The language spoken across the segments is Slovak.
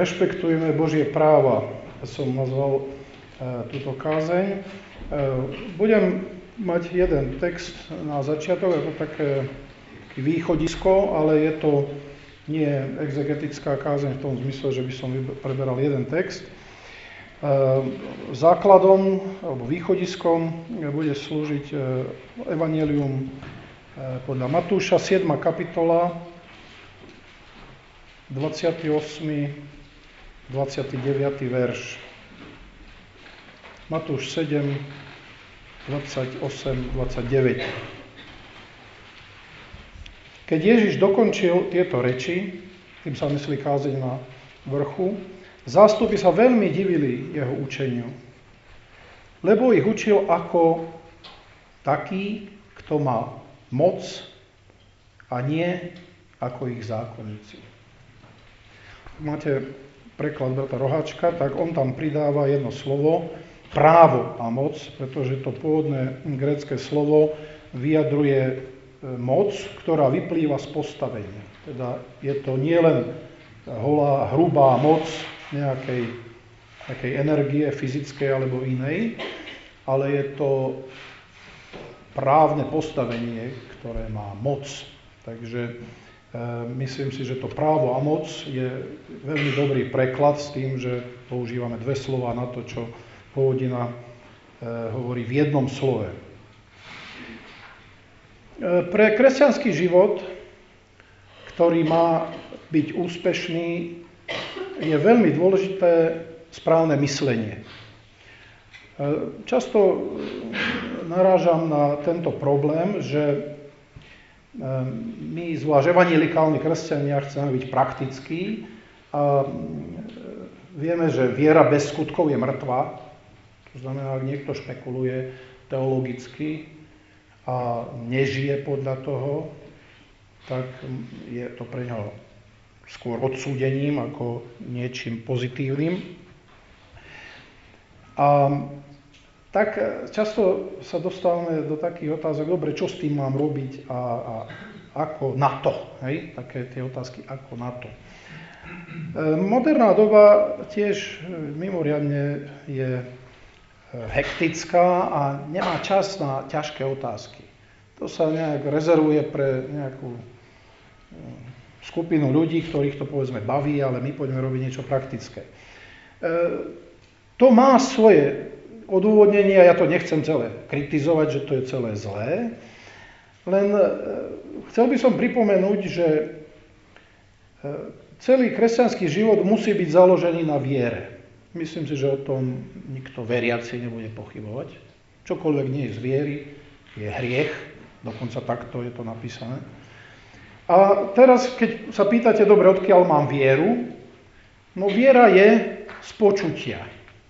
Rešpektujeme Božie práva, som nazval túto kázeň. Budem mať jeden text na začiatok, ako také východisko, ale je to nie exegetická kázeň v tom zmysle, že by som preberal jeden text. Základom alebo východiskom bude slúžiť Evanjelium podľa Matúša, 7. kapitola, 28. 29. verš. Matúš 7, 28, 29. Keď Ježiš dokončil tieto reči, tým sa myslí kázeň na vrchu, zástupy sa veľmi divili jeho učeniu, lebo ich učil ako taký, kto má moc a nie ako ich zákonníci. Máte preklad brata Roháčka, tak on tam pridáva jedno slovo, právo a moc, pretože to pôvodné grécke slovo vyjadruje moc, ktorá vyplýva z postavenia. Teda je to nielen holá, hrubá moc nejakej energie fyzickej alebo inej, ale je to právne postavenie, ktoré má moc. Takže myslím si, že to právo a moc je veľmi dobrý preklad s tým, že používame dve slova na to, čo pôvodina hovorí v jednom slove. Pre kresťanský život, ktorý má byť úspešný, je veľmi dôležité správne myslenie. Často narážam na tento problém, že my, zvlášť evanjelikálni kresťania, chceme byť praktickí a vieme, že viera bez skutkov je mŕtva. To znamená, ak niekto špekuluje teologicky a nežije podľa toho, tak je to pre ňo skôr odsúdením ako niečím pozitívnym. A tak často sa dostávame do takých otázok, dobre, čo s tým mám robiť a ako na to, hej? Také tie otázky, ako na to. Moderná doba tiež mimoriadne je hektická a nemá čas na ťažké otázky. To sa nejak rezervuje pre nejakú skupinu ľudí, ktorých to povedzme baví, ale my poďme robiť niečo praktické. To má svoje odôvodnenie, a ja to nechcem celé kritizovať, že to je celé zlé, len chcel by som pripomenúť, že celý kresťanský život musí byť založený na viere. Myslím si, že o tom nikto veriaci nebude pochybovať. Čokoľvek nie je z viery, je hriech, dokonca takto je to napísané. A teraz, keď sa pýtate, dobre, odkiaľ mám vieru, no viera je z počutia.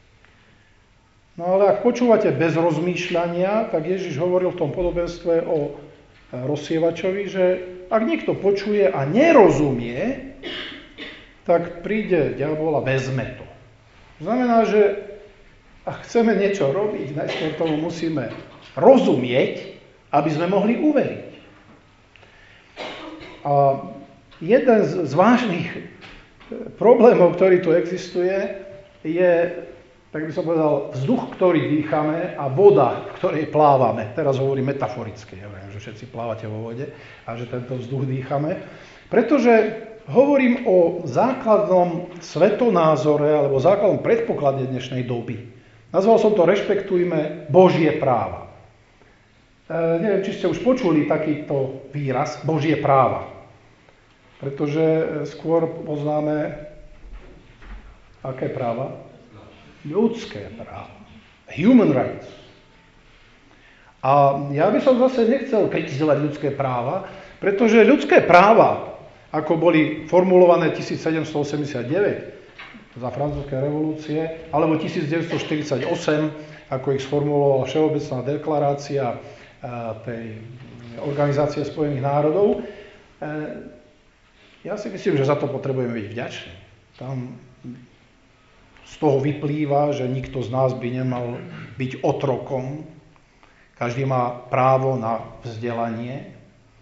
No ale ak počúvate bez rozmýšľania, tak Ježiš hovoril v tom podobenstve o rozsievačovi, že ak niekto počuje a nerozumie, tak príde diabol a vezme to. Znamená, že ak chceme niečo robiť, najskôr tomu musíme rozumieť, aby sme mohli uveriť. A jeden z vážnych problémov, ktorý tu existuje, je, tak by som povedal, vzduch, ktorý dýchame a voda, v ktorej plávame. Teraz hovorím metaforicky, ja viem, že všetci plávate vo vode a že tento vzduch dýchame. Pretože hovorím o základnom svetonázore alebo základnom predpoklade dnešnej doby. Nazval som to Rešpektujme Božie práva. Neviem, či ste už počuli takýto výraz Božie práva. Pretože skôr poznáme aké práva? Ľudské práva. Human rights. A ja by som zase nechcel kritizovať ľudské práva, pretože ľudské práva, ako boli formulované 1789 za francúzskej revolúcie, alebo 1948, ako ich sformulovala Všeobecná deklarácia tej Organizácie spojených národov, ja si myslím, že za to potrebujeme byť vďační. Tam z toho vyplýva, že nikto z nás by nemal byť otrokom. Každý má právo na vzdelanie,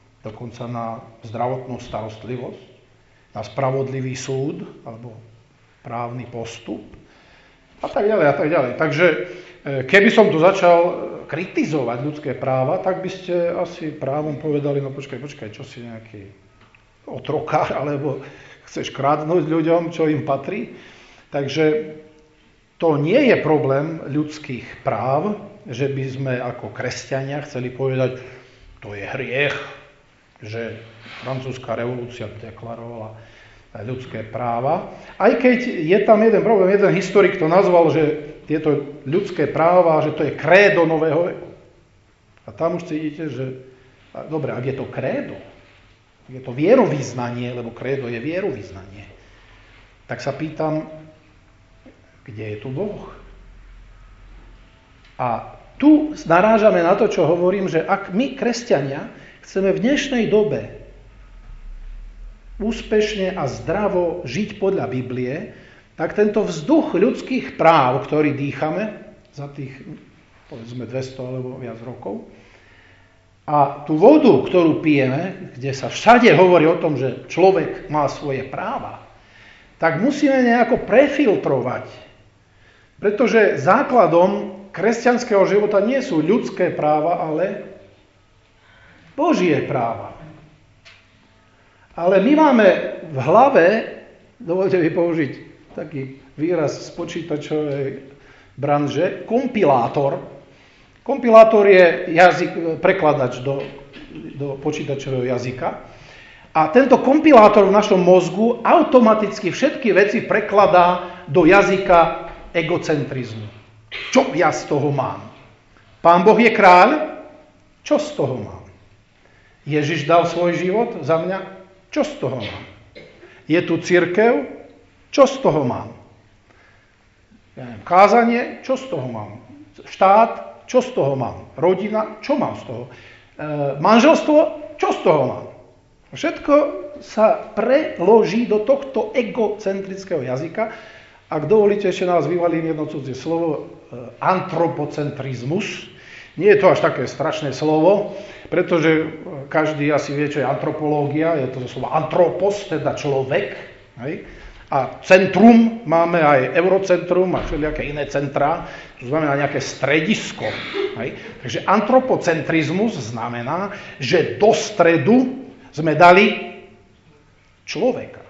dokonca na zdravotnú starostlivosť, na spravodlivý súd, alebo právny postup a tak ďalej a tak ďalej. Takže keby som tu začal kritizovať ľudské práva, tak by ste asi právom povedali, no počkaj, čo si nejaký otrokár, alebo chceš kradnúť ľuďom, čo im patrí. Takže to nie je problém ľudských práv, že by sme ako kresťania chceli povedať, to je hriech, že francúzska revolúcia deklarovala ľudské práva. Aj keď je tam jeden problém, jeden historik to nazval, že tieto ľudské práva, že to je krédo nového veku. A tam už cítite, že dobre, ak je to krédo, je to vierovyznanie, lebo krédo je vierovyznanie, tak sa pýtam, kde je tu Boh? A tu narážame na to, čo hovorím, že ak my, kresťania, chceme v dnešnej dobe úspešne a zdravo žiť podľa Biblie, tak tento vzduch ľudských práv, ktorý dýchame za tých, povedzme, 200 alebo viac rokov, a tú vodu, ktorú pijeme, kde sa všade hovorí o tom, že človek má svoje práva, tak musíme nejako prefiltrovať. Pretože základom kresťanského života nie sú ľudské práva, ale Božie práva. Ale my máme v hlave, dovolte mi použiť taký výraz z počítačovej branže, kompilátor. Kompilátor je prekladač do počítačového jazyka. A tento kompilátor v našom mozgu automaticky všetky veci prekladá do jazyka egocentrizmu. Čo ja z toho mám? Pán Boh je kráľ? Čo z toho mám? Ježiš dal svoj život za mňa? Čo z toho mám? Je tu cirkev? Čo z toho mám? Ja neviem, kázanie? Čo z toho mám? Štát? Čo z toho mám? Rodina? Čo mám z toho? Manželstvo? Čo z toho mám? Všetko sa preloží do tohto egocentrického jazyka. Ak dovolíte, ešte nás vyvalím jedno cudzie slovo, antropocentrizmus. Nie je to až také strašné slovo, pretože každý asi vie, čo je antropológia. Je to slovo antropos, teda človek. Hej? A centrum, máme aj eurocentrum a všelijaké iné centrá, to znamená nejaké stredisko. Hej? Takže antropocentrizmus znamená, že do stredu sme dali človeka.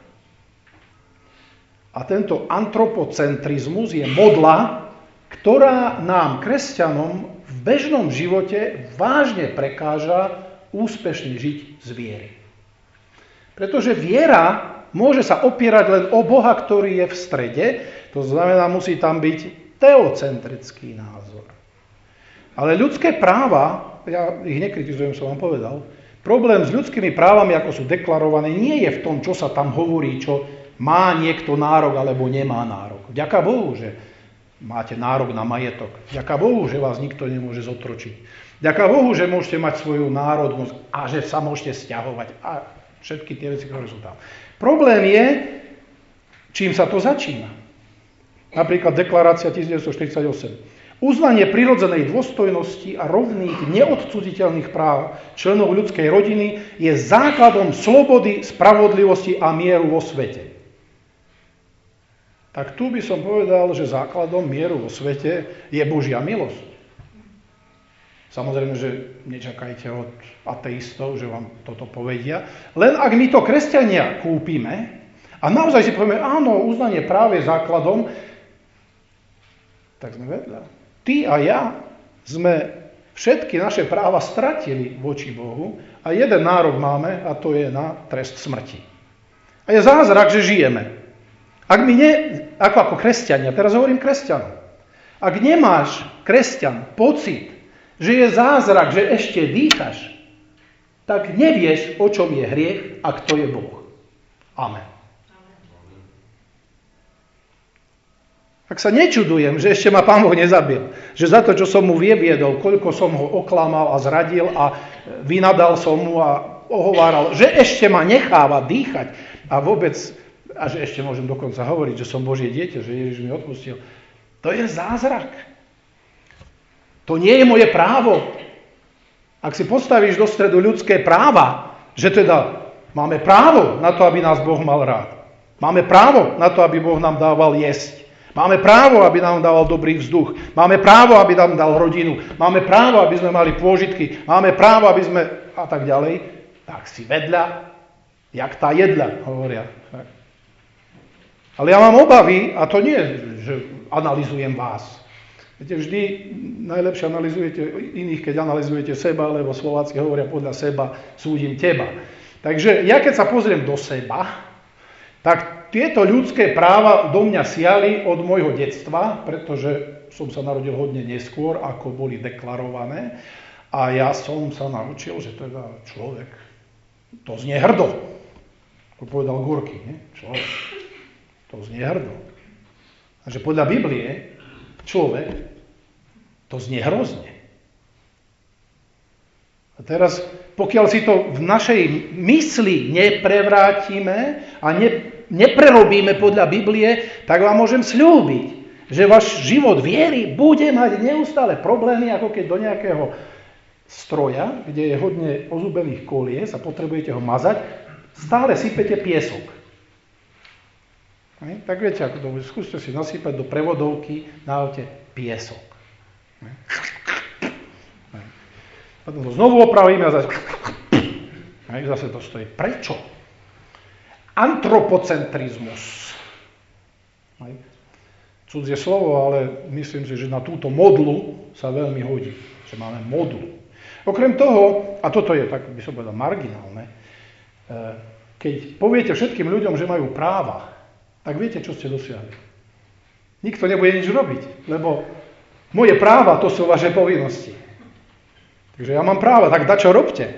A tento antropocentrizmus je modla, ktorá nám, kresťanom, v bežnom živote vážne prekáža úspešne žiť z viery. Pretože viera môže sa opierať len o Boha, ktorý je v strede, to znamená, musí tam byť teocentrický názor. Ale ľudské práva, ja ich nekritizujem, som vám povedal, problém s ľudskými právami, ako sú deklarované, nie je v tom, čo sa tam hovorí, čo má niekto nárok alebo nemá nárok. Vďaka Bohu, že máte nárok na majetok. Vďaka Bohu, že vás nikto nemôže zotročiť. Vďaka Bohu, že môžete mať svoju národnosť a že sa môžete sťahovať a všetky tie veci, ktoré sú tam. Problém je, čím sa to začína. Napríklad deklarácia 1948. Uznanie prirodzenej dôstojnosti a rovných neodcudziteľných práv členov ľudskej rodiny je základom slobody, spravodlivosti a mieru vo svete. Tak tu by som povedal, že základom mieru vo svete je Božia milosť. Samozrejme, že nečakajte od ateistov, že vám toto povedia. Len ak my to kresťania kúpime a naozaj si povieme, áno, uznanie práv je základom, tak sme vedľa. Ty a ja sme všetky naše práva stratili voči Bohu a jeden nárok máme a to je na trest smrti. A je zázrak, že žijeme. Ak my ako kresťania, teraz hovorím kresťanom, ak nemáš, kresťan, pocit, že je zázrak, že ešte dýchaš, tak nevieš, o čom je hriech a kto je Boh. Amen. Tak sa nečudujem, že ešte ma Pán Boh nezabil. Že za to, čo som mu vyviedol, koľko som ho oklamal a zradil a vynadal som mu a ohováral, že ešte ma necháva dýchať a vôbec, a že ešte môžem dokonca hovoriť, že som Božie dieťa, že Ježiš mi odpustil. To je zázrak. To nie je moje právo. Ak si postavíš do stredu ľudské práva, že teda máme právo na to, aby nás Boh mal rád. Máme právo na to, aby Boh nám dával jesť. Máme právo, aby nám dával dobrý vzduch. Máme právo, aby nám dal rodinu. Máme právo, aby sme mali pôžitky. Máme právo, aby sme... a tak ďalej. Tak si vedľa, jak tá jedľa, hovoria. Ale ja mám obavy, a to nie, že analyzujem vás. Viete, vždy najlepšie analyzujete iných, keď analyzujete seba, lebo Slováci hovoria podľa seba, súdim teba. Takže ja keď sa pozriem do seba, tak tieto ľudské práva do mňa siali od môjho detstva, pretože som sa narodil hodne neskôr, ako boli deklarované. A ja som sa naučil, že teda človek, to znie hrdo, ako povedal Gorky, nie? Človek, to znie hrdo. A že podľa Biblie človek, to znie hrozne. A teraz, pokiaľ si to v našej mysli neprevrátime a neprerobíme podľa Biblie, tak vám môžem sľúbiť, že váš život viery bude mať neustále problémy, ako keď do nejakého stroja, kde je hodne ozubených kolies a potrebujete ho mazať, stále sypete piesok. Tak viete, ako to bude. Skúste si nasypať do prevodovky na aute piesok. Potom to znovu opravíme a zase to stojí. Prečo? Antropocentrizmus. Cudzie slovo, ale myslím si, že na túto modlu sa veľmi hodí. Že máme modlu. Okrem toho, a toto je tak, by som povedal, marginálne, keď poviete všetkým ľuďom, že majú práva, tak viete, čo ste dosiahli. Nikto nebude nič robiť, lebo moje práva, to sú vaše povinnosti. Takže ja mám práva, tak dačo robte.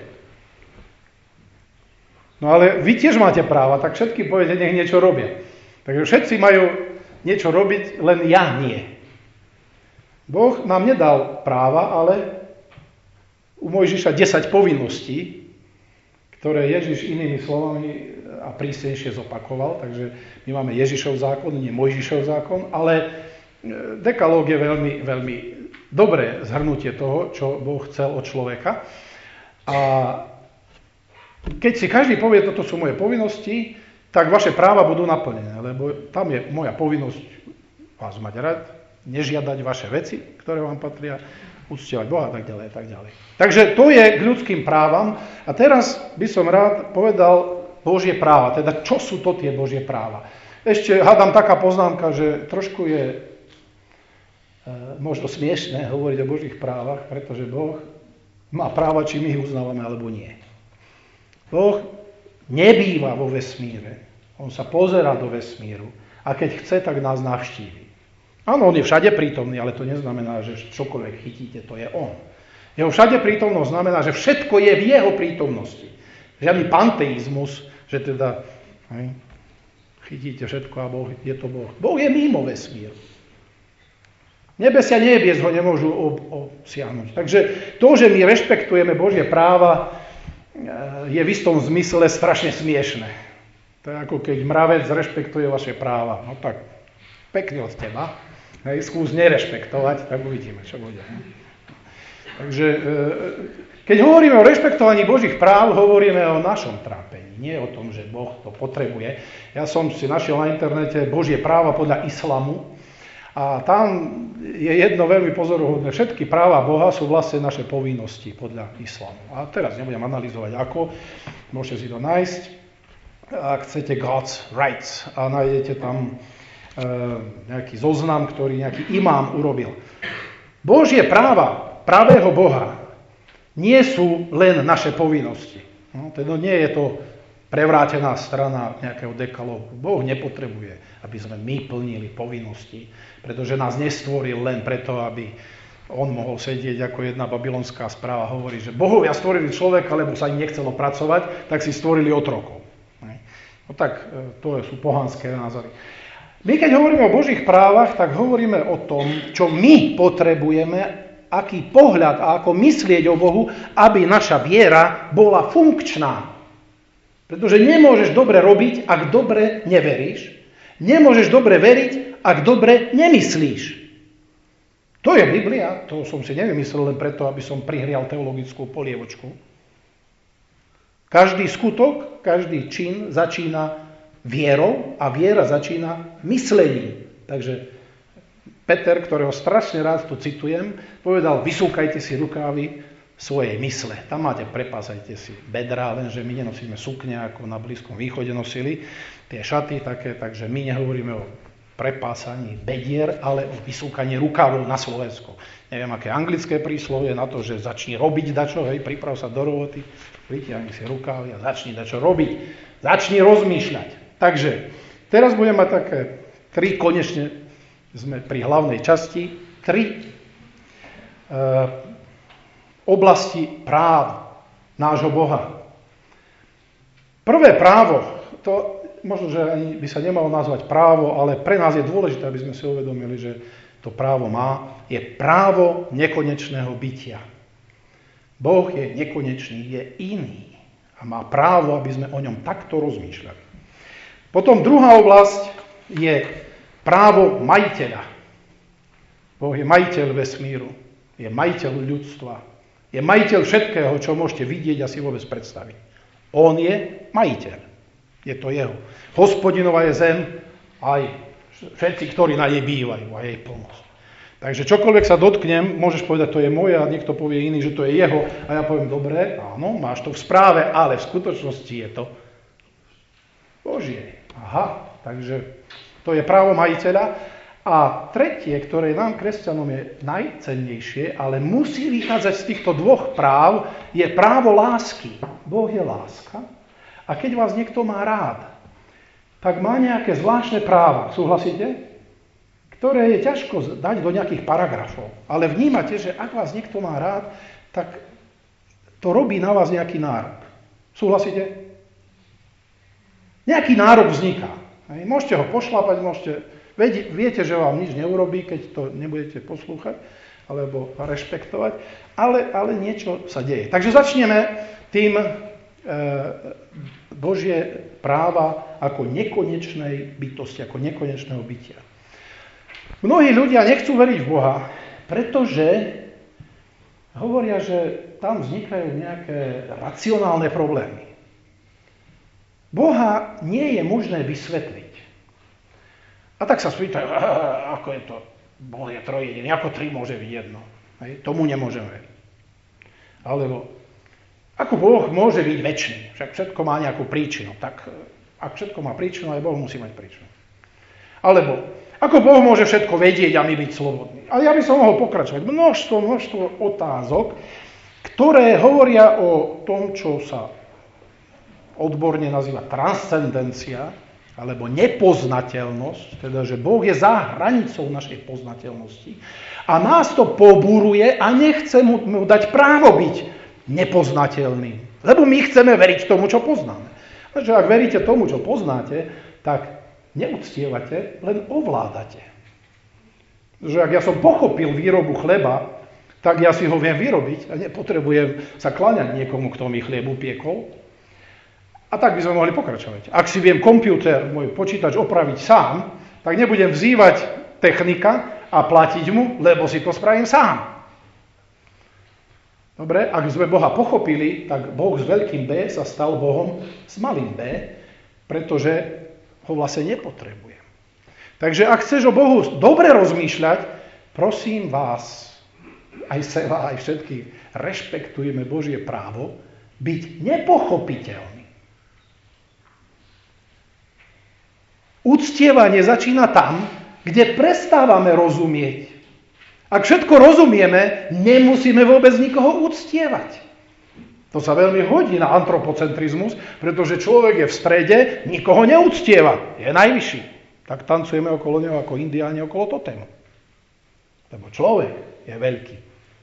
No ale vy tiež máte práva, tak všetky poviete, nech niečo robia. Takže všetci majú niečo robiť, len ja nie. Boh nám nedal práva, ale u Mojžiša 10 povinností, ktoré Ježiš inými slovami a prísnejšie zopakoval. Takže my máme Ježišov zákon, nie Mojžišov zákon, ale dekalóg je veľmi, veľmi dobré zhrnutie toho, čo Boh chcel od človeka. A keď si každý povie, toto sú moje povinnosti, tak vaše práva budú naplnené, lebo tam je moja povinnosť vás mať rád, nežiadať vaše veci, ktoré vám patria, uctievať Boha a tak ďalej, a tak ďalej. Takže to je k ľudským právam. A teraz by som rád povedal Božie práva. Teda, čo sú to tie Božie práva? Ešte hádam taká poznámka, že trošku je možno smiešné hovoriť o Božích právach, pretože Boh má práva, či my ich uznávame, alebo nie. Boh nebýva vo vesmíre. On sa pozerá do vesmíru a keď chce, tak nás navštívi. Áno, on je všade prítomný, ale to neznamená, že čokoľvek chytíte, to je on. Jeho všade prítomnosť znamená, že všetko je v jeho prítomnosti. Žiadny panteizmus, že teda chytíte všetko a Boh, je to Boh. Boh je mimo vesmíru. Nebesia nebies ho nemôžu obsiahnuť. Takže to, že my rešpektujeme Božie práva, je v istom zmysle strašne smiešné. To je ako keď mravec rešpektuje vaše práva. No tak, pekne od teba. Skús nerešpektovať, tak uvidíme, čo bude. Takže, keď hovoríme o rešpektovaní Božích práv, hovoríme o našom trápení. Nie o tom, že Boh to potrebuje. Ja som si našiel na internete Božie práva podľa islamu. A tam je jedno veľmi pozoruhodné. Všetky práva Boha sú vlastne naše povinnosti podľa islamu. A teraz nebudem analyzovať ako. Môžete si to nájsť. Ak chcete God's rights a nájdete tam nejaký zoznam, ktorý nejaký imám urobil. Božie práva pravého Boha nie sú len naše povinnosti. No, teda nie je to prevrátená strana nejakého dekalógu. Boh nepotrebuje, aby sme my plnili povinnosti, pretože nás nestvoril len preto, aby on mohol sedieť, ako jedna babylonská správa hovorí, že bohovia stvorili človeka, lebo sa im nechcelo pracovať, tak si stvorili otrokov. No tak to sú pohanské názory. My keď hovoríme o Božích právach, tak hovoríme o tom, čo my potrebujeme, aký pohľad a ako myslieť o Bohu, aby naša viera bola funkčná. Pretože nemôžeš dobre robiť, ak dobre neveríš. Nemôžeš dobre veriť, ak dobre nemyslíš. To je Biblia, to som si nevymyslel len preto, aby som prihrial teologickú polievočku. Každý skutok, každý čin začína vierou a viera začína myslením. Takže Peter, ktorého strašne rád tu citujem, povedal, vysúkajte si rukávy svojej mysle. Tam máte, prepásajte si bedrá, lenže my nenosíme sukne, ako na Blízkom východe nosili tie šaty také, takže my nehovoríme o prepásaní bedier, ale o vysúkaní rukávov na Slovensku. Neviem, aké anglické príslovie na to, že začni robiť dačo, hej, priprav sa do roboty, vytiahni si rukávy a začni dačo robiť. Začni rozmýšľať. Takže teraz budem mať také 3, konečne sme pri hlavnej časti, 3 oblasti práv nášho Boha. Prvé právo, to možno, že ani by sa nemalo nazvať právo, ale pre nás je dôležité, aby sme si uvedomili, že to právo má, je právo nekonečného bytia. Boh je nekonečný, je iný a má právo, aby sme o ňom takto rozmýšľali. Potom druhá oblasť je právo majiteľa. Boh je majiteľ vesmíru, je majiteľ ľudstva, je majiteľ všetkého, čo môžete vidieť a si vôbec predstaviť. On je majiteľ. Je to jeho. Hospodinová je zem, aj všetci, ktorí na nej bývajú a jej pomoc. Takže čokoľvek sa dotknem, môžeš povedať, to je moje a niekto povie iný, že to je jeho. A ja poviem, dobre, áno, máš to v správe, ale v skutočnosti je to Božie. Aha, takže to je právo majiteľa. A tretie, ktoré nám, kresťanom, je najcennejšie, ale musí vychádzať z týchto dvoch práv, je právo lásky. Boh je láska. A keď vás niekto má rád, tak má nejaké zvláštne práva, súhlasíte? Ktoré je ťažko dať do nejakých paragrafov. Ale vnímate, že ak vás niekto má rád, tak to robí na vás nejaký nárok. Súhlasíte? Nejaký nárok vzniká. Môžete ho pošlapať, viete, že vám nič neurobí, keď to nebudete poslúchať alebo rešpektovať, ale niečo sa deje. Takže začneme tým Božie práva ako nekonečnej bytosti, ako nekonečného bytia. Mnohí ľudia nechcú veriť v Boha, pretože hovoria, že tam vznikajú nejaké racionálne problémy. Boha nie je možné vysvetliť. A tak sa spýtajú, ako je to, Boh je trojjediný, ako 3 môže byť jedno. Hej, tomu nemôžem veriť. Alebo ako Boh môže byť večný? Však všetko má nejakú príčinu. Tak ak všetko má príčinu, aj Boh musí mať príčinu. Alebo ako Boh môže všetko vedieť a my byť slobodní? A ja by som mohol pokračovať. Množstvo otázok, ktoré hovoria o tom, čo sa odborne nazýva transcendencia, alebo nepoznateľnosť, teda, že Boh je za hranicou našej poznateľnosti a nás to pobúruje a nechce mu dať právo byť nepoznateľným. Lebo my chceme veriť tomu, čo poznáme. Takže ak veríte tomu, čo poznáte, tak neuctievate, len ovládate. Že ak ja som pochopil výrobu chleba, tak ja si ho viem vyrobiť a nepotrebujem sa kláňať niekomu, kto mi chlieb upiekol. A tak by sme mohli pokračovať. Ak si viem môj počítač opraviť sám, tak nebudem vzývať technika a platiť mu, lebo si to spravím sám. Dobre, ak sme Boha pochopili, tak Boh s veľkým B sa stal Bohom s malým b, pretože ho vlastne nepotrebujem. Takže ak chceš o Bohu dobre rozmýšľať, prosím vás, aj seba, aj všetkých, rešpektujeme Božie právo byť nepochopiteľný. Uctievanie začína tam, kde prestávame rozumieť. Ak všetko rozumieme, nemusíme vôbec nikoho uctievať. To sa veľmi hodí na antropocentrizmus, pretože človek je v strede, nikoho neúctieva, je najvyšší. Tak tancujeme okolo neho ako indiáni okolo totému. Lebo človek je veľký.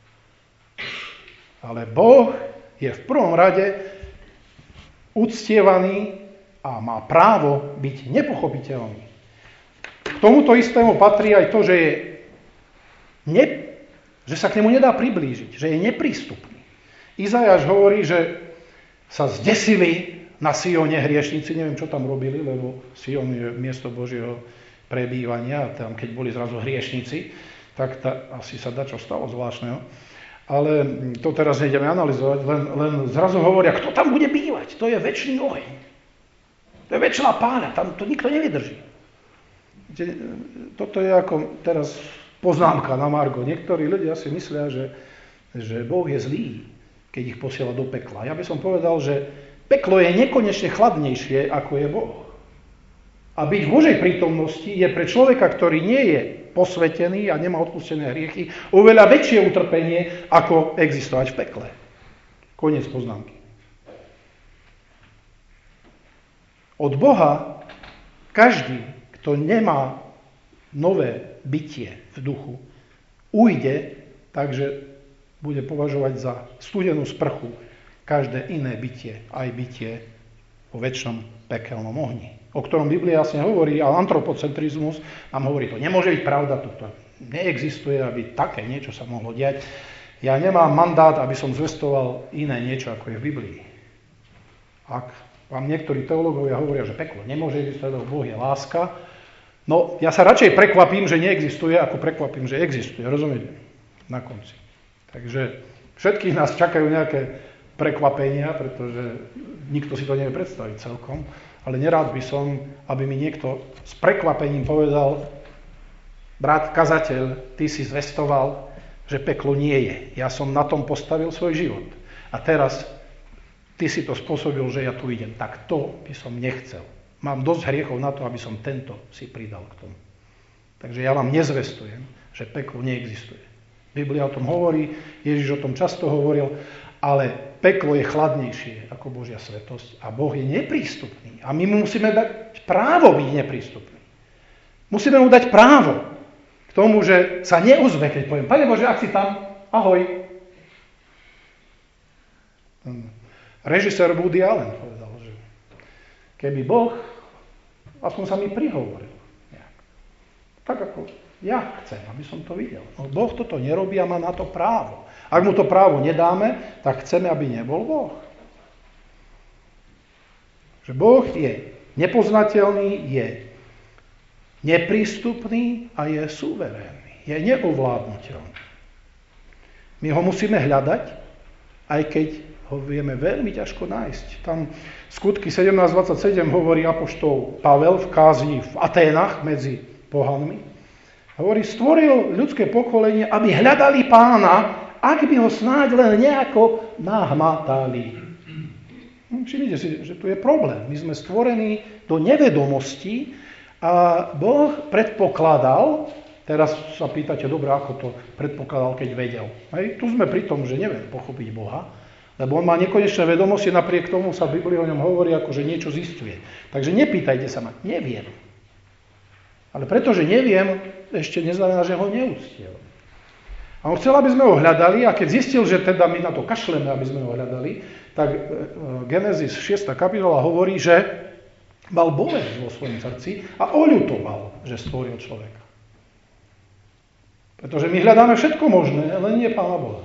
Ale Boh je v prvom rade uctievaný a má právo byť nepochopiteľný. K tomuto istému patrí aj to, že sa k nemu nedá priblížiť, že je neprístupný. Izajáš hovorí, že sa zdesili na Sione hriešnici, neviem, čo tam robili, lebo Sion je miesto Božieho prebývania, a tam, keď boli zrazu hriešnici, tak asi sa dá čo stalo zvláštneho. Ale to teraz nejdeme analyzovať, len zrazu hovoria, kto tam bude bývať, to je večný oheň. To je večná páľa, tam to nikto nevydrží. Toto je ako teraz poznámka na margo. Niektorí ľudia si myslia, že Boh je zlý, keď ich posiela do pekla. Ja by som povedal, že peklo je nekonečne chladnejšie, ako je Boh. A byť v Božej prítomnosti je pre človeka, ktorý nie je posvetený a nemá odpustené hriechy, oveľa väčšie utrpenie, ako existovať v pekle. Koniec poznámky. Od Boha každý, kto nemá nové bytie v duchu, ujde, takže bude považovať za studenú sprchu každé iné bytie, aj bytie vo večnom pekelnom ohni, o ktorom Biblia jasne hovorí, a antropocentrizmus nám hovorí, to nemôže byť pravda, to neexistuje, aby také niečo sa mohlo diať. Ja nemám mandát, aby som zvestoval iné niečo, ako je v Biblii. Ak vám niektorí teológovia hovoria, že peklo nemôže existovať, lebo Boh je láska, no ja sa radšej prekvapím, že neexistuje, ako prekvapím, že existuje. Rozumiete? Na konci. Takže všetkých nás čakajú nejaké prekvapenia, pretože nikto si to nevie predstaviť celkom, ale nerád by som, aby mi niekto s prekvapením povedal, brat kazateľ, ty si zvestoval, že peklo nie je. Ja som na tom postavil svoj život. A teraz ty si to spôsobil, že ja tu idem. Tak to by som nechcel. Mám dosť hriechov na to, aby som tento si pridal k tomu. Takže ja vám nezvestujem, že peklo neexistuje. Biblia o tom hovorí, Ježiš o tom často hovoril, ale peklo je chladnejšie ako Božia svetosť a Boh je neprístupný. A my mu musíme dať právo byť neprístupný. Musíme mu dať právo k tomu, že sa neozve, keď poviem, Pane Bože, ak si tam, ahoj. Režisér Woody Allen povedal, že keby Boh aspoň sa mi prihovoril. Tak ako ja chcem, aby som to videl. No Boh toto nerobí a má na to právo. Ak mu to právo nedáme, tak chceme, aby nebol Boh. Že Boh je nepoznateľný, je neprístupný a je suverénny. Je neovládnutelný. My ho musíme hľadať, aj keď ho vieme veľmi ťažko nájsť. Tam skutky 17.27 hovorí apoštol Pavel v kázni v Aténach medzi pohanmi. Hovorí, stvoril ľudské pokolenie, aby hľadali Pána, ak by ho snáď len nejako nahmatali. Všimnite si, že tu je problém. My sme stvorení do nevedomosti a Boh predpokladal, teraz sa pýtate, dobre, ako to predpokladal, keď vedel. Hej, tu sme pri tom, že neviem pochopiť Boha, lebo on má nekonečné vedomosti, napriek tomu sa v Biblii o ňom hovorí, ako že niečo zisťuje. Takže nepýtajte sa ma, neviem. Ale pretože neviem, ešte neznamená, že ho neúctil. A on chcel, aby sme ho hľadali, a keď zistil, že teda my na to kašleme, aby sme ho hľadali, tak Genesis 6. kapitola hovorí, že mal bolesť vo svojom srdci a oľutoval, že stvoril človeka. Pretože my hľadáme všetko možné, len nie Pána Boha.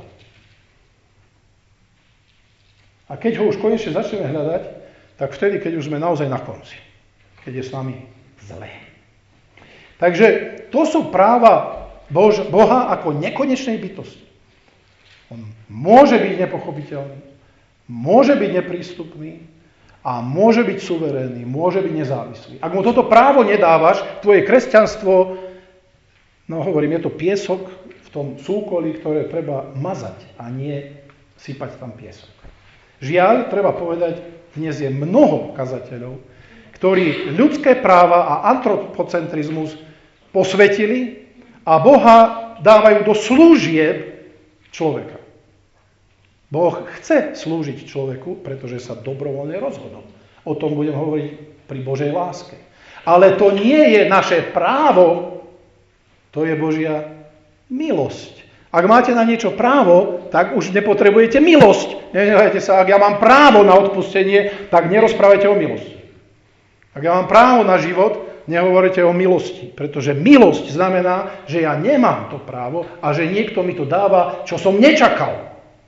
A keď ho už konečne začneme hľadať, tak vtedy, keď už sme naozaj na konci. Keď je s nami zlé. Takže to sú práva Boha ako nekonečnej bytosti. On môže byť nepochopiteľný, môže byť neprístupný a môže byť suverénny, môže byť nezávislý. Ak mu toto právo nedávaš, tvoje kresťanstvo, no hovorím, je to piesok v tom súkolí, ktoré treba mazať a nie sypať tam piesok. Žiaľ, treba povedať, dnes je mnoho kazateľov, ktorí ľudské práva a antropocentrizmus posvetili a Boha dávajú do služieb človeka. Boh chce slúžiť človeku, pretože sa dobrovoľne rozhodol. O tom budem hovoriť pri Božej láske. Ale to nie je naše právo, to je Božia milosť. Ak máte na niečo právo, tak už nepotrebujete milosť. Nenehajte sa, ak ja mám právo na odpustenie, tak nerozprávajte o milosti. Ak ja mám právo na život, nehovorite o milosti, pretože milosť znamená, že ja nemám to právo a že niekto mi to dáva, čo som nečakal.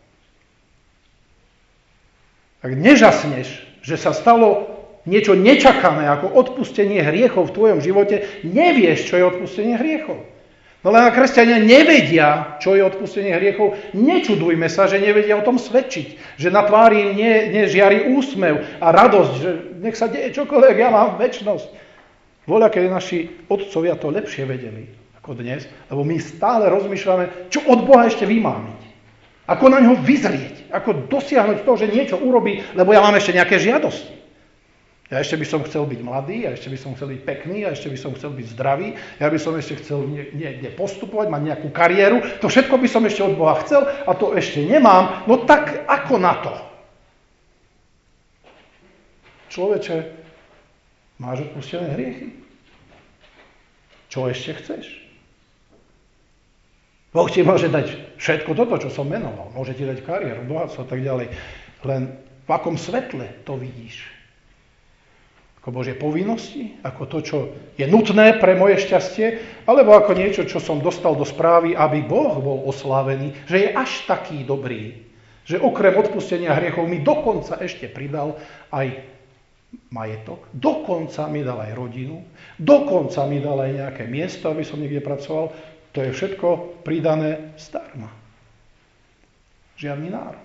Ak nežasneš, že sa stalo niečo nečakané ako odpustenie hriechov v tvojom živote, nevieš, čo je odpustenie hriechov. No len kresťania nevedia, čo je odpustenie hriechov. Nečudujme sa, že nevedia o tom svedčiť. Že na tvári im nežiari úsmev a radosť, že nech sa deje čokoľvek, ja mám večnosť. Voľaké naši otcovia to lepšie vedeli ako dnes, lebo my stále rozmýšľame, čo od Boha ešte vymámiť. Ako na ňo vyzrieť, ako dosiahnuť to, že niečo urobí, lebo ja mám ešte nejaké žiadosti. Ja ešte by som chcel byť mladý, ja ešte by som chcel byť pekný, ja ešte by som chcel byť zdravý, ja by som ešte chcel niekde postupovať, mať nejakú kariéru. To všetko by som ešte od Boha chcel a to ešte nemám. No tak ako na to? Človeče, máš odpustené hriechy? Čo ešte chceš? Boh ti môže dať všetko toto, čo som menoval. Môže ti dať kariéru, bohatstvo a tak ďalej. Len v akom svetle to vidíš? Ako Božie povinnosti, ako to, čo je nutné pre moje šťastie, alebo ako niečo, čo som dostal do správy, aby Boh bol oslávený, že je až taký dobrý, že okrem odpustenia hriechov mi dokonca ešte pridal aj majetok, dokonca mi dal aj rodinu, dokonca mi dal aj nejaké miesto, aby som niekde pracoval. To je všetko pridané zdarma. Žiadny nárok.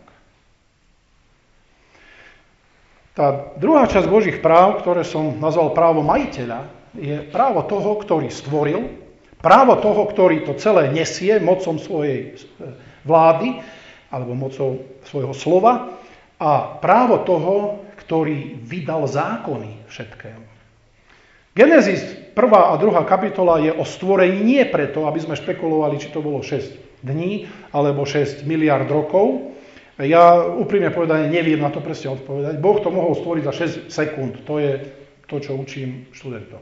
Tá druhá časť Božích práv, ktoré som nazval právo majiteľa, je právo toho, ktorý stvoril, právo toho, ktorý to celé nesie mocou svojej vlády alebo mocou svojho slova a právo toho, ktorý vydal zákony všetkému. Genesis 1. a 2. kapitola je o stvorení nie preto, aby sme špekulovali, či to bolo 6 dní alebo 6 miliard rokov. Ja úprimne povedané neviem na to presne odpovedať. Boh to mohol stvoriť za 6 sekúnd. To je to, čo učím študentom.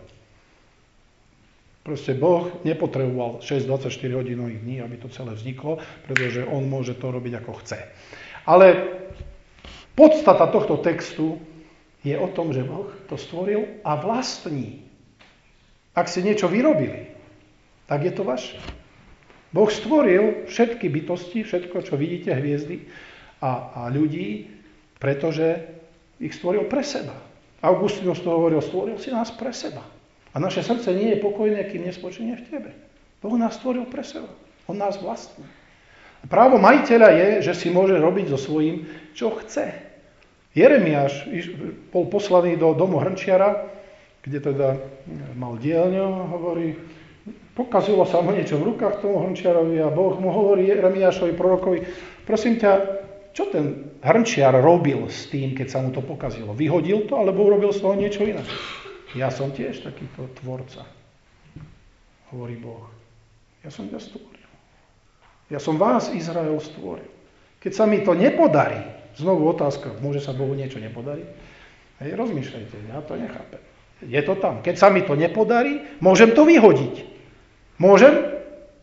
Proste Boh nepotreboval 6 24 hodinových dní, aby to celé vzniklo, pretože on môže to robiť ako chce. Ale podstata tohto textu je o tom, že Boh to stvoril a vlastní. Ak ste niečo vyrobili, tak je to vaše. Boh stvoril všetky bytosti, všetko, čo vidíte, hviezdy, a ľudí, pretože ich stvoril pre seba. Augustinus to hovoril, stvoril si nás pre seba. A naše srdce nie je pokojné, kým nespočinie v tebe. Boh nás stvoril pre seba. On nás vlastní. Právo majiteľa je, že si môže robiť so svojím, čo chce. Jeremiáš bol poslaný do domu hrnčiara, kde teda mal dielňu, hovorí, pokazilo sa mu niečo v rukách tomu hrnčiarovi a Boh mu hovorí Jeremiášovi prorokovi, prosím ťa, čo ten hrnčiar robil s tým, keď sa mu to pokazilo? Vyhodil to, alebo urobil z toho niečo iné? Ja som tiež takýto tvorca, hovorí Boh. Ja som ťa stvoril. Ja som vás, Izrael, stvoril. Keď sa mi to nepodarí, znovu otázka, môže sa Bohu niečo nepodariť? Hej, rozmýšľajte, ja to nechápem. Je to tam. Keď sa mi to nepodarí, môžem to vyhodiť. Môžem?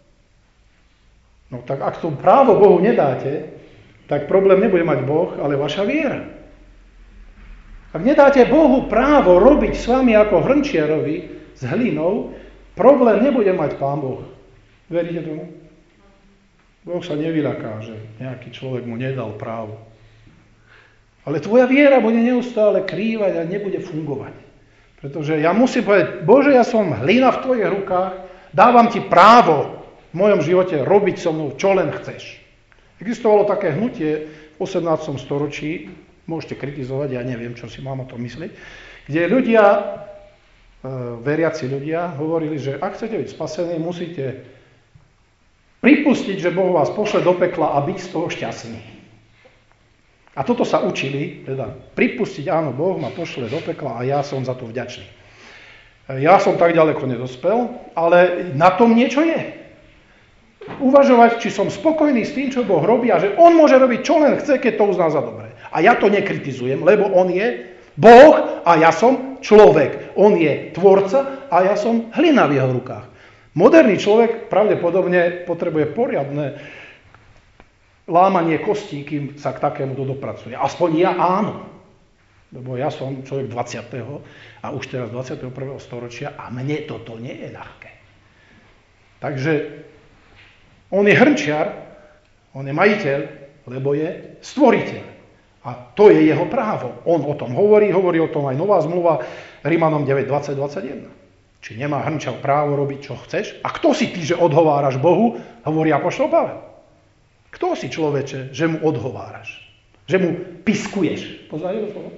No tak ak to právo Bohu nedáte, tak problém nebude mať Boh, ale vaša viera. Ak nedáte Bohu právo robiť s vami ako hrnčiarovi s hlinou, problém nebude mať Pán Boh. Veríte tomu? Boh sa nevyľaká, že nejaký človek mu nedal právo. Ale tvoja viera bude neustále krývať a nebude fungovať. Pretože ja musím povedať, Bože, ja som hlina v tvojich rukách, dávam ti právo v mojom živote robiť so mnou, čo len chceš. Existovalo také hnutie v 18. storočí, môžete kritizovať, ja neviem, čo si mám o tom myslieť, kde ľudia, veriaci ľudia, hovorili, že ak chcete byť spasení, musíte pripustiť, že Boh vás pošle do pekla a byť z toho šťastný. A toto sa učili, teda pripustiť, áno, Boh ma pošle do pekla a ja som za to vďačný. Ja som tak ďaleko nedospel, ale na tom niečo je. Uvažovať, či som spokojný s tým, čo Boh robí a že on môže robiť, čo len chce, keď to uzná za dobré. A ja to nekritizujem, lebo on je Boh a ja som človek. On je tvorca a ja som hlina v jeho rukách. Moderný človek pravdepodobne potrebuje poriadne lámanie kostí, kým sa k takémuto dopracuje. Aspoň ja áno. Lebo ja som človek 20. a už teraz 21. storočia a mne toto nie je ľahké. Takže on je hrnčiar, on je majiteľ, lebo je stvoriteľ. A to je jeho právo. On o tom hovorí o tom aj Nová zmluva, Rimanom 9, 20, 21. Či nemá hrnčav právo robiť, čo chceš? A kto si ty, že odhováraš Bohu? Hovorí apoštol Pavel. Kto si, človeče, že mu odhováraš? Že mu piskuješ? Poznáte to slovo?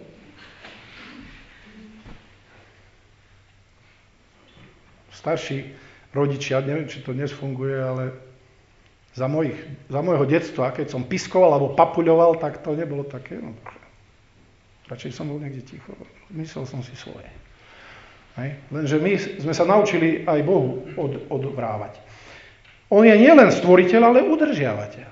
Starší rodičia, neviem, či to dnes funguje, ale za môjho detstva, keď som piskoval alebo papuľoval, tak to nebolo také. No, radšej som bol niekde ticho. Myslel som si svoje. Hej. Lenže my sme sa naučili aj Bohu odvrávať. On je nielen stvoriteľ, ale udržiavateľ.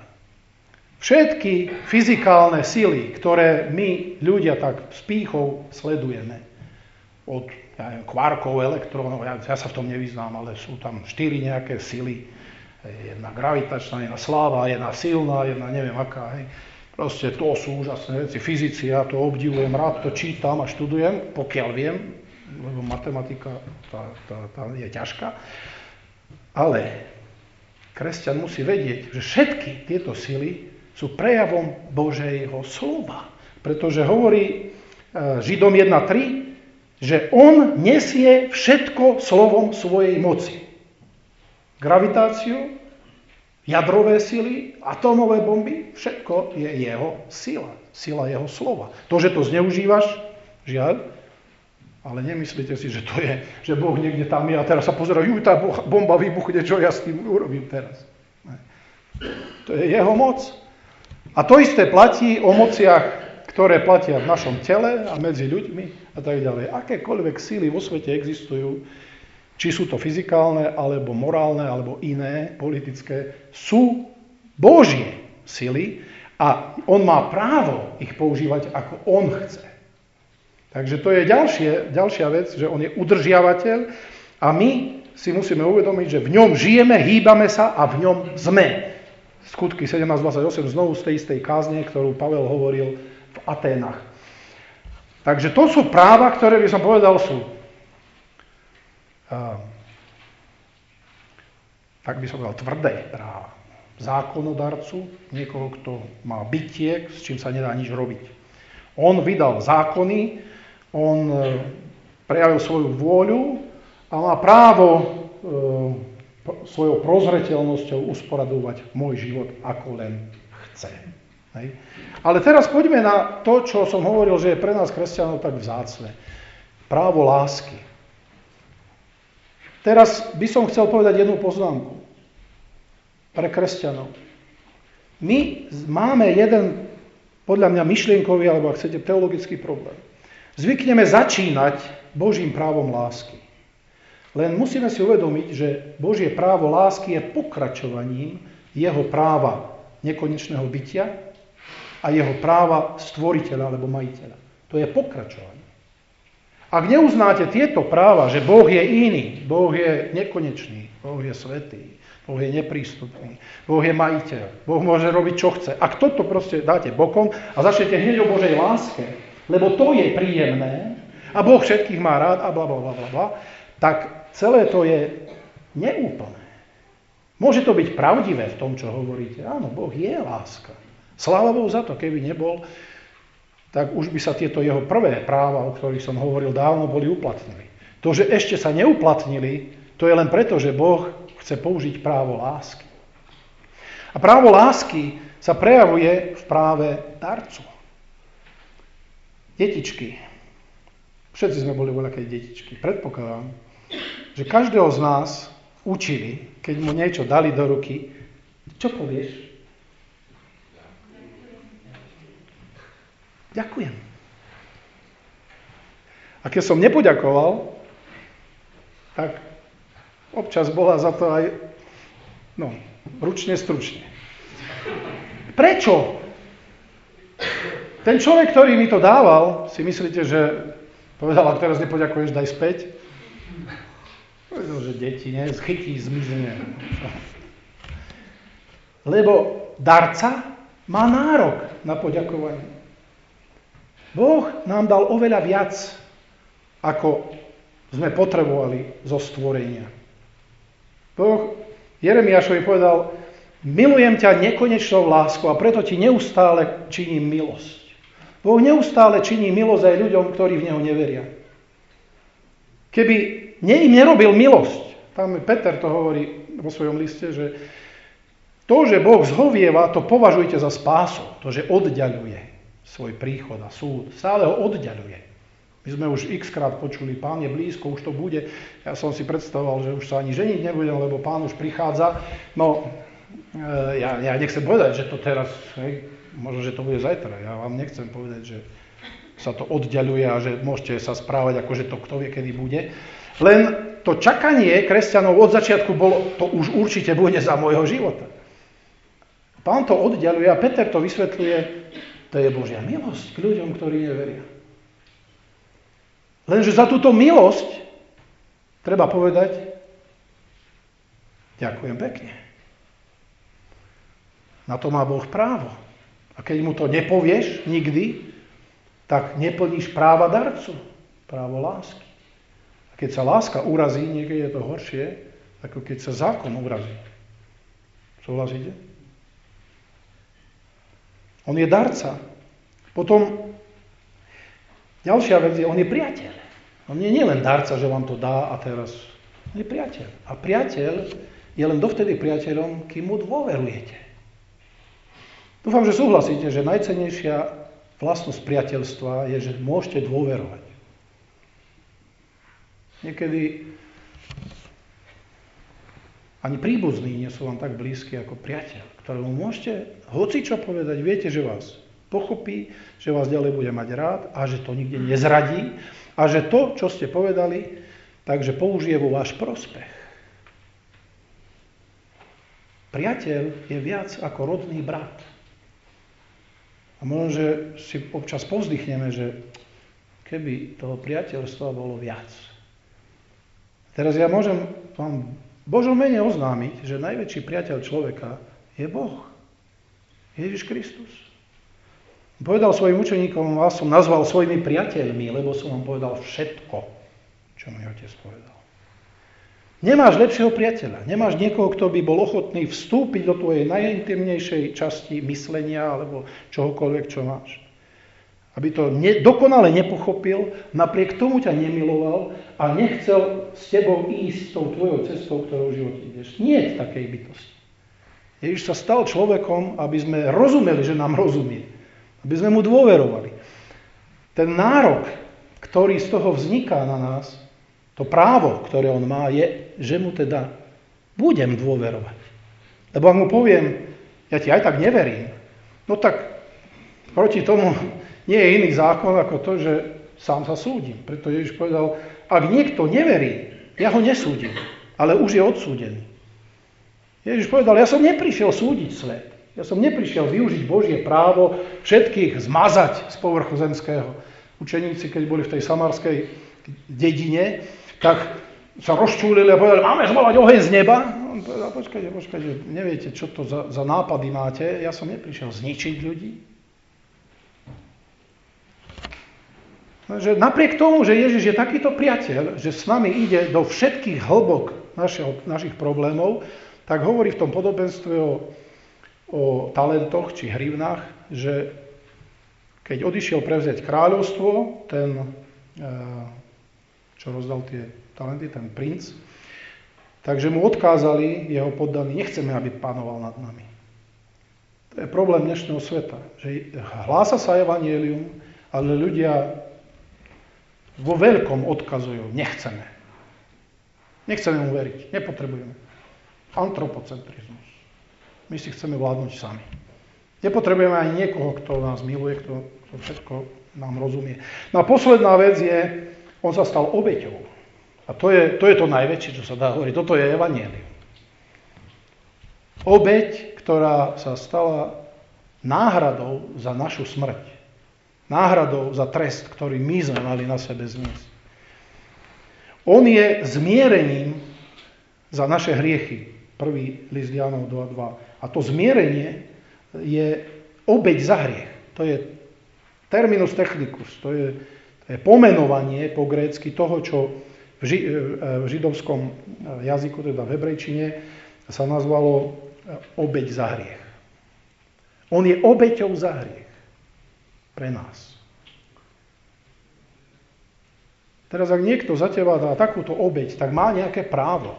Všetky fyzikálne sily, ktoré my ľudia tak s pýchou sledujeme, od kvarkov, elektrónov, ja sa v tom nevyznám, ale sú tam 4 nejaké sily. Jedna gravitačná, jedna slabá, jedna silná, jedna neviem aká. Hej. Proste to sú úžasné veci. Fyzici, ja to obdivujem, rád to čítam a študujem, pokiaľ viem, lebo matematika tá je ťažká. Ale kresťan musí vedieť, že všetky tieto sily sú prejavom Božieho slova. Pretože hovorí Židom 1.3, že on nesie všetko slovom svojej moci. Gravitáciu, jadrové sily, atómové bomby, všetko je jeho sila. Sila jeho slova. To, že to zneužívaš, žiaľ, ale nemyslíte si, že to je, že Boh niekde tam je a teraz sa pozerá, tá bomba vybuchne, čo ja s tým urobím teraz. Ne. To je jeho moc. A to isté platí o mociach, ktoré platia v našom tele a medzi ľuďmi a tak ďalej. Akékoľvek síly vo svete existujú, či sú to fyzikálne, alebo morálne, alebo iné, politické, sú Božie sily a on má právo ich používať, ako on chce. Takže to je ďalšia vec, že on je udržiavateľ a my si musíme uvedomiť, že v ňom žijeme, hýbame sa a v ňom sme. Skutky 17.28 znovu z tej istej kázne, ktorú Pavel hovoril v Aténach. Takže to sú práva, ktoré by som povedal sú tak by som povedal tvrdé práva. Zákonodarcu, niekoho, kto má bytie, s čím sa nedá nič robiť. On vydal zákony, on prejavil svoju vôľu a má právo svojou prozreteľnosťou usporadovať môj život, ako len chce. Hej. Ale teraz poďme na to, čo som hovoril, že je pre nás kresťanov tak vzácne. Právo lásky. Teraz by som chcel povedať jednu poznámku pre kresťanov. My máme jeden, podľa mňa, myšlienkový, alebo ak chcete, teologický problém. Zvykneme začínať Božím právom lásky. Len musíme si uvedomiť, že Božie právo lásky je pokračovaním jeho práva nekonečného bytia a jeho práva stvoriteľa alebo majiteľa. To je pokračovanie. Ak neuznáte tieto práva, že Boh je iný, Boh je nekonečný, Boh je svätý, Boh je neprístupný, Boh je majiteľ, Boh môže robiť, čo chce. Ak toto proste dáte bokom a začnete hneď o Božej láske, lebo to je príjemné a Boh všetkých má rád a blablabla, tak celé to je neúplné. Môže to byť pravdivé v tom, čo hovoríte. Áno, Boh je láska. Sláva Bohu za to, keby nebol, tak už by sa tieto jeho prvé práva, o ktorých som hovoril, dávno boli uplatnili. To, že ešte sa neuplatnili, to je len preto, že Boh chce použiť právo lásky. A právo lásky sa prejavuje v práve darcu. Detičky. Všetci sme boli voľaké detičky. Predpokladám, že každého z nás učili, keď mu niečo dali do ruky, čo povieš? Ďakujem. A keď som nepoďakoval, tak občas bola za to aj ručne, stručne. Prečo? Ten človek, ktorý mi to dával, si myslíte, že povedal, ak teraz nepoďakuješ, daj späť? Povedal, že deti, ne? Schytí, zmizne. Lebo darca má nárok na poďakovanie. Boh nám dal oveľa viac, ako sme potrebovali zo stvorenia. Boh Jeremiášovi povedal, milujem ťa nekonečnou láskou a preto ti neustále činím milosť. Boh neustále činí milosť aj ľuďom, ktorí v Neho neveria. Keby im nerobil milosť. Tam Peter to hovorí vo svojom liste, že to, že Boh zhovieva, to považujte za spásu. To, že odďaľuje svoj príchod a súd. Stále ho odďaľuje. My sme už x-krát počuli, Pán je blízko, už to bude. Ja som si predstavoval, že už sa ani ženiť nebudem, lebo Pán už prichádza. No, ja nechcem povedať, že to teraz, možno, že to bude zajtra. Ja vám nechcem povedať, že sa to odďaľuje a že môžete sa správať, ako že to kto vie, kedy bude. Len to čakanie kresťanov od začiatku bolo, to už určite bude za môjho života. Pán to odďaľuje a Peter to vysvetľuje, to je Božia milosť k ľuďom, ktorí neveria. Lenže za túto milosť treba povedať, ďakujem pekne. Na to má Boh právo. A keď mu to nepovieš nikdy, tak neplníš práva darcu, právo lásky. A keď sa láska urazí, niekedy je to horšie, ako keď sa zákon urazí. Súhlasíte? On je darca. Potom ďalšia vec je, on je priateľ. On nie je len darca, že vám to dá a teraz. On je priateľ. A priateľ je len dovtedy priateľom, kým mu dôverujete. Dúfam, že súhlasíte, že najcennejšia vlastnosť priateľstva je, že môžete dôverovať. Niekedy ani príbuzní nie sú vám tak blízky ako priateľ, ktorému môžete hocičo povedať, viete, že vás pochopí, že vás ďalej bude mať rád a že to nikde nezradí a že to, čo ste povedali, takže použije vo váš prospech. Priateľ je viac ako rodný brat. A možno, že si občas povzdychneme, že keby toho priateľstva bolo viac. Teraz ja môžem vám v Božom mene oznámiť, že najväčší priateľ človeka je Boh. Ježiš Kristus. Povedal svojim učeníkom, vás som nazval svojimi priateľmi, lebo som vám povedal všetko, čo mi Otec povedal. Nemáš lepšieho priateľa, nemáš niekoho, kto by bol ochotný vstúpiť do tvojej najintimnejšej časti myslenia alebo čohokoľvek, čo máš. Aby to dokonale nepochopil, napriek tomu ťa nemiloval a nechcel s tebou ísť tou tvojou cestou, ktorou v živote ideš. Nie je takej bytosti. Ježiš sa stal človekom, aby sme rozumeli, že nám rozumie. Aby sme mu dôverovali. Ten nárok, ktorý z toho vzniká na nás, to právo, ktoré on má, je, že mu teda budem dôverovať. Lebo ak mu poviem, ja ti aj tak neverím, no tak proti tomu nie je iný zákon ako to, že sám sa súdim. Preto Ježiš povedal, ak niekto neverí, ja ho nesúdim, ale už je odsúdený. Ježiš povedal, ja som neprišiel súdiť svet. Ja som neprišiel využiť Božie právo všetkých zmazať z povrchu zemského. Učeníci, keď boli v tej samarskej dedine, tak sa rozčúlili a povedali, máme zvolať oheň z neba. On povedal, počkajte, neviete, čo to za nápady máte. Ja som neprišiel zničiť ľudí. Že napriek tomu, že Ježiš je takýto priateľ, že s nami ide do všetkých hĺbok našich problémov, tak hovorí v tom podobenstve o talentoch či hrivnách, že keď odišiel prevziať kráľovstvo, ten, čo rozdal tie talenty, ten princ, takže mu odkázali jeho poddaní, nechceme, aby panoval nad nami. To je problém dnešného sveta, že hlása sa evanjelium, ale ľudia vo veľkom odkazujú, nechceme. Nechceme mu veriť, nepotrebujeme. Antropocentrizmus. My si chceme vládnuť sami. Nepotrebujeme ani niekoho, kto nás miluje, kto všetko nám rozumie. No a posledná vec je, on sa stal obeťou. A to je to najväčšie, čo sa dá hovoriť. Toto je evanjelium. Obeť, ktorá sa stala náhradou za našu smrť. Náhradou za trest, ktorý my sme mali na sebe zniesť. On je zmierením za naše hriechy. 1. list Jánov 2.2. A to zmierenie je obeť za hriech. To je terminus technicus, to je pomenovanie po grécky toho, čo v židovskom jazyku, teda v hebrejčine, sa nazvalo obeť za hriech. On je obeťou za hriech pre nás. Teraz, ak niekto za teba dá takúto obeť, tak má nejaké právo.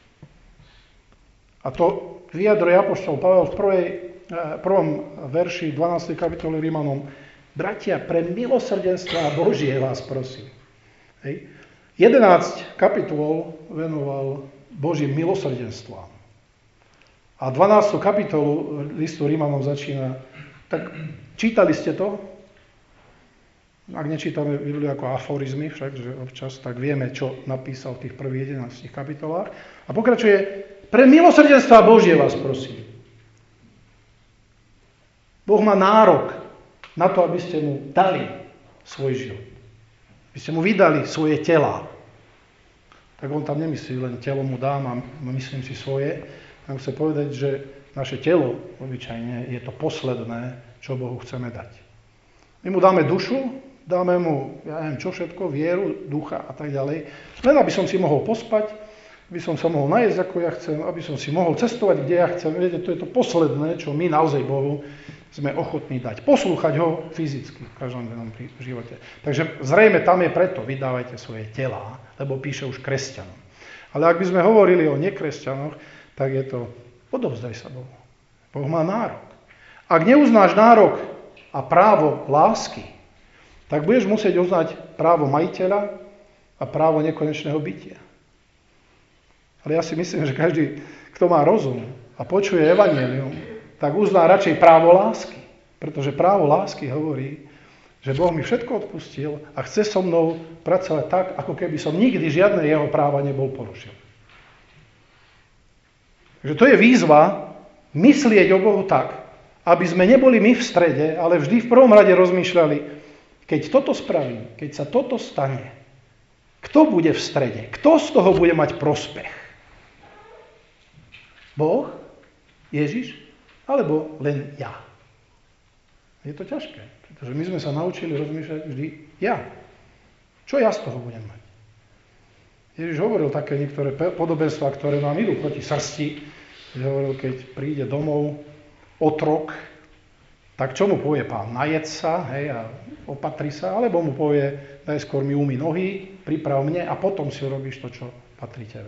A to vyjadruje apoštol Pavel v prvom verši 12. kapitoly Rimanom. Bratia, pre milosrdenstva Božie vás prosím. Hej. 11 kapitol venoval Božím milosrdenstvám. A 12. kapitolu listu Rimanom začína. Tak čítali ste to? Ak nečítame Bibliu ako aforizmy, však, že občas, tak vieme, čo napísal v tých prvých 11 kapitolách. A pokračuje, pre milosrdenstva Božie vás prosím. Boh má nárok na to, aby ste mu dali svoj život. Aby ste mu vydali svoje telá. Tak on tam nemyslí, len telo mu dám a myslím si svoje. Tam chce povedať, že naše telo, obyčajne, je to posledné, čo Bohu chceme dať. My mu dáme dušu, dáme mu, ja neviem čo všetko, vieru, ducha a tak ďalej. Len aby som si mohol pospať, aby som sa mohol najesť, ako ja chcem, aby som si mohol cestovať, kde ja chcem. Viete, to je to posledné, čo my naozaj Bohu sme ochotní dať. Poslúchať ho fyzicky v každom živote. Takže zrejme tam je preto, vydávajte svoje telá, lebo píše už kresťanom. Ale ak by sme hovorili o nekresťanoch, tak je to, odovzdaj sa Bohu. Boh má nárok. Ak neuznáš nárok a právo lásky, tak budeš musieť uznať právo majiteľa a právo nekonečného bytia. Ale ja si myslím, že každý, kto má rozum a počuje evanjelium, tak uzná radšej právo lásky. Pretože právo lásky hovorí, že Boh mi všetko odpustil a chce so mnou pracovať tak, ako keby som nikdy žiadne jeho práva nebol porušil. Takže to je výzva myslieť o Bohu tak, aby sme neboli my v strede, ale vždy v prvom rade rozmýšľali, keď toto spravím, keď sa toto stane, kto bude v strede? Kto z toho bude mať prospech? Boh? Ježiš? Alebo len ja? Je to ťažké, pretože my sme sa naučili rozmýšľať vždy ja. Čo ja z toho budem mať? Ježiš hovoril také niektoré podobenstvá, ktoré nám idú proti srsti. Ježiš hovoril, keď príde domov otrok, tak čo mu povie pán? Najedz sa, hej, a opatri sa, alebo mu povie, najskôr mi umyj nohy, priprav mne a potom si urobíš to, čo patrí tebe.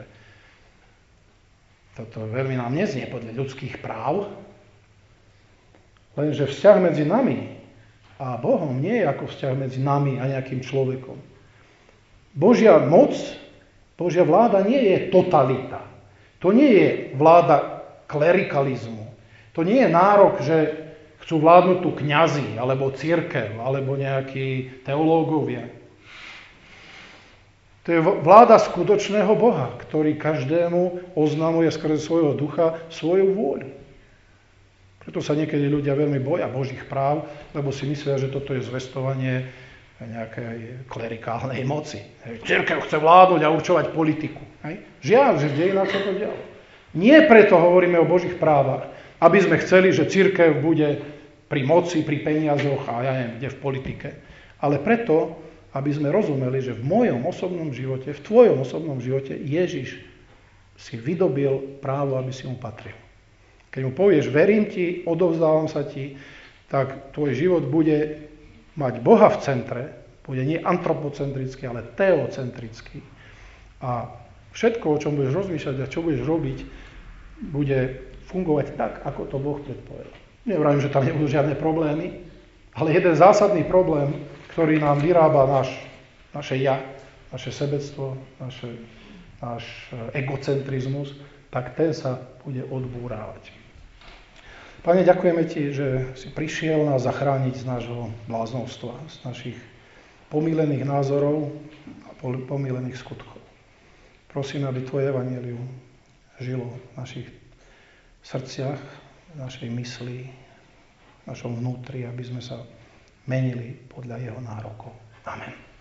Toto veľmi nám neznie podľa ľudských práv, lenže vzťah medzi nami a Bohom nie je ako vzťah medzi nami a nejakým človekom. Božia moc, Božia vláda nie je totalita. To nie je vláda klerikalizmu. To nie je nárok, že chcú vládnuť tu kňazi, alebo cirkev, alebo nejakí teológovia. To je vláda skutočného Boha, ktorý každému oznamuje skrze svojho ducha svoju vôľu. Preto sa niekedy ľudia veľmi boja Božích práv, lebo si myslia, že toto je zvestovanie nejakej klerikálnej moci. Cirkev chce vládnuť a určovať politiku. Žiaľ, že v dejinách sa to dialo. Nie preto hovoríme o Božích právach, aby sme chceli, že cirkev bude pri moci, pri peniazoch a ja neviem, kde v politike. Ale preto, aby sme rozumeli, že v mojom osobnom živote, v tvojom osobnom živote Ježiš si vydobil právo, aby si mu patril. Keď mu povieš, verím ti, odovzdávam sa ti, tak tvoj život bude mať Boha v centre, bude nie antropocentrický, ale teocentrický. A všetko, o čom budeš rozmýšľať a čo budeš robiť, bude fungovať tak, ako to Boh predpovedal. Nevrajím, že tam nebudú žiadne problémy, ale jeden zásadný problém, ktorý nám vyrába naše ja, naše sebectvo, náš egocentrizmus, tak ten sa bude odbúrávať. Pane, ďakujeme ti, že si prišiel nás zachrániť z nášho bláznovstva, z našich pomýlených názorov a pomýlených skutkov. Prosím, aby tvoje evanjelium žilo v našich srdciach, v našej mysli, v našom vnútri, aby sme sa menili podľa jeho nárokov. Amen.